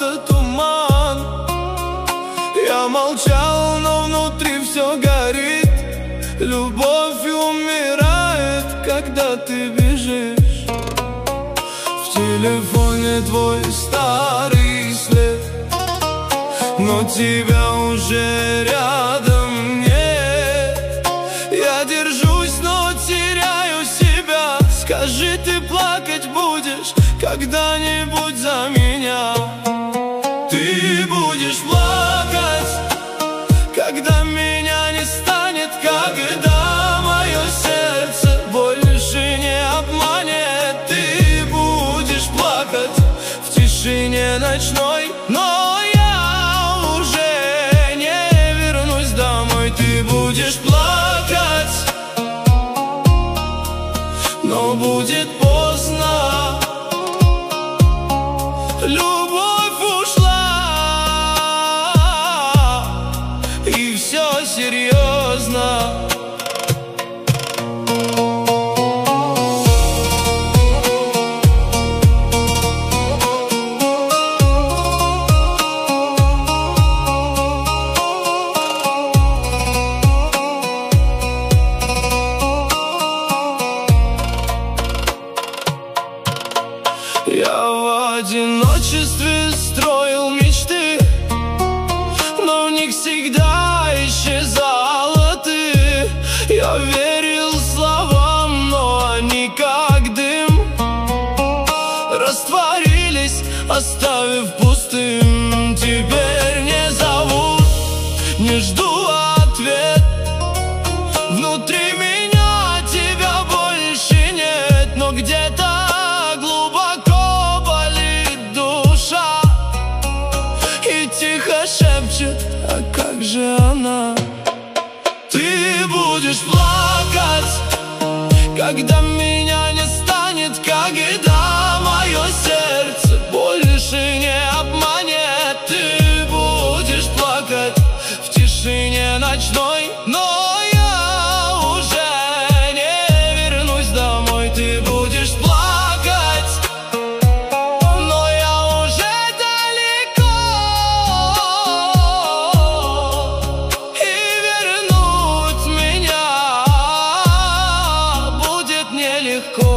просто туман. Я молчал, но внутри все горит. Любовь умирает, когда ты бежишь. В телефоне твой старый след, но тебя уже рядом нет. Я держусь, но теряю себя. Скажи, ты плакать будешь когда-нибудь за меня? Ты будешь плакать, когда меня не станет, когда мое сердце больше не обманет. Ты будешь плакать в тишине ночной, но я уже не вернусь домой. Ты будешь плакать, но будет поздно. Любовь ушла, и все серьезно. Я в одиночестве строил мечты, но в них всегда исчезала ты. Я верил словам, но они как дым растворились, оставив пустым. Теперь не зовут, не жду ответ. Внутри меня тебя больше нет, но где-то тихо шепчет: а как же она? Ты будешь плакать, когда меня не станет, когда мое сердце больше не обманет. Ты будешь плакать в тишине ночной, но я уже не вернусь домой. Ты будешь плакать, но я уже далеко, и вернуть меня будет нелегко.